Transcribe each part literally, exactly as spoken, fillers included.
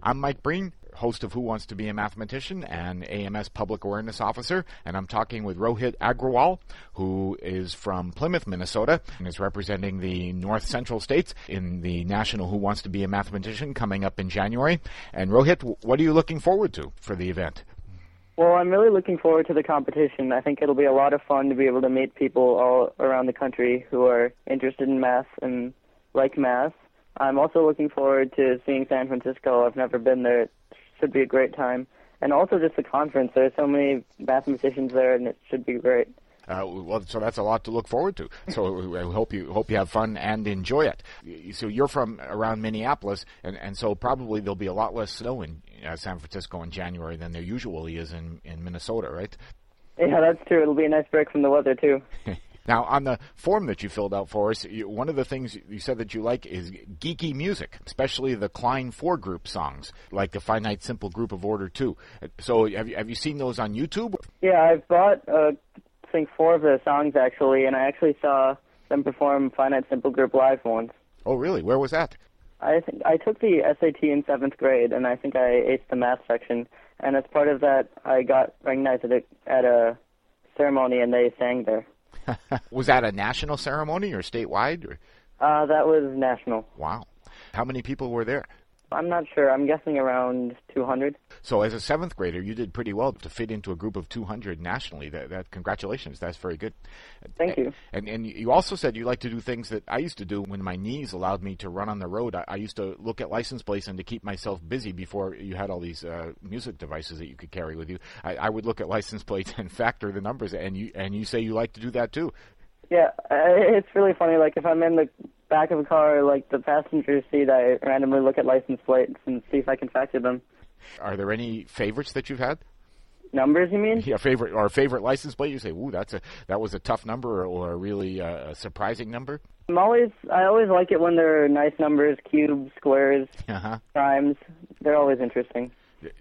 I'm Mike Breen, host of Who Wants to Be a Mathematician and A M S Public Awareness Officer, and I'm talking with Rohit Agrawal, who is from Plymouth, Minnesota, and is representing the North Central states in the National Who Wants to Be a Mathematician coming up in January. And Rohit, what are you looking forward to for the event? Well, I'm really looking forward to the competition. I think it'll be a lot of fun to be able to meet people all around the country who are interested in math and like math. I'm also looking forward to seeing San Francisco. I've never been there. It should be a great time. And also just the conference. There's so many mathematicians there, and it should be great. Uh, well, so that's a lot to look forward to. So I hope you hope you have fun and enjoy it. So you're from around Minneapolis, and, and so probably there'll be a lot less snow in uh, San Francisco in January than there usually is in, in Minnesota, right? Yeah, that's true. It'll be a nice break from the weather, too. Now, on the form that you filled out for us, you, one of the things you said that you like is geeky music, especially the Klein four group songs, like the Finite Simple Group of Order two. So have you, have you seen those on YouTube? Yeah, I've bought, uh, I think, four of the songs, actually, and I actually saw them perform Finite Simple Group live once. Oh, really? Where was that? I think I took the S A T in seventh grade, and I think I aced the math section. And as part of that, I got recognized at a, at a ceremony, and they sang there. Was that a national ceremony or statewide? Or? Uh, that was national. Wow. How many people were there? I'm not sure. I'm guessing around two hundred. So as a seventh grader, you did pretty well to fit into a group of two hundred nationally. That, that congratulations. That's very good. Thank you. And and you also said you like to do things that I used to do when my knees allowed me to run on the road. I, I used to look at license plates, and to keep myself busy before you had all these uh, music devices that you could carry with you, I, I would look at license plates and factor the numbers. And you and you say you like to do that too. Yeah, it's really funny. Like, if I'm in the back of a car, like the passenger seat, I randomly look at license plates and see if I can factor them. Are there any favorites that you've had? Numbers, you mean? Yeah, favorite or favorite license plate. You say, "Ooh, that's a that was a tough number," or, or a really uh, a surprising number. I'm always I always like it when there are nice numbers, cubes, squares, uh-huh. primes. They're always interesting.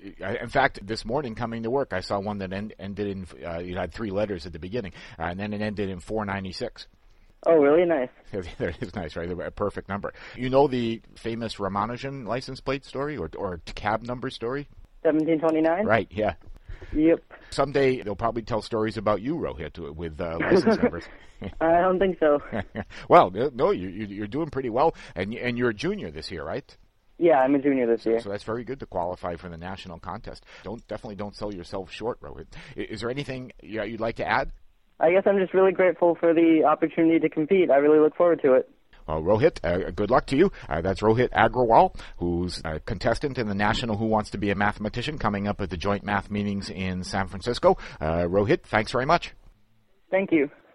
In fact, this morning coming to work, I saw one that end, ended in, uh, you had three letters at the beginning, uh, and then it ended in four ninety-six. Oh, really? Nice. That is nice, right? A perfect number. You know the famous Ramanujan license plate story or, or cab number story? seventeen twenty-nine? Right, yeah. Yep. Someday they'll probably tell stories about you, Rohit, with uh, license numbers. I don't think so. Well, no, you, you're doing pretty well, and and you're a junior this year, right? Yeah, I'm a junior this year. So that's very good to qualify for the national contest. Don't definitely don't sell yourself short, Rohit. Is there anything you'd like to add? I guess I'm just really grateful for the opportunity to compete. I really look forward to it. Well, Rohit, uh, good luck to you. Uh, that's Rohit Agrawal, who's a contestant in the National Who Wants to Be a Mathematician coming up at the joint math meetings in San Francisco. Uh, Rohit, thanks very much. Thank you.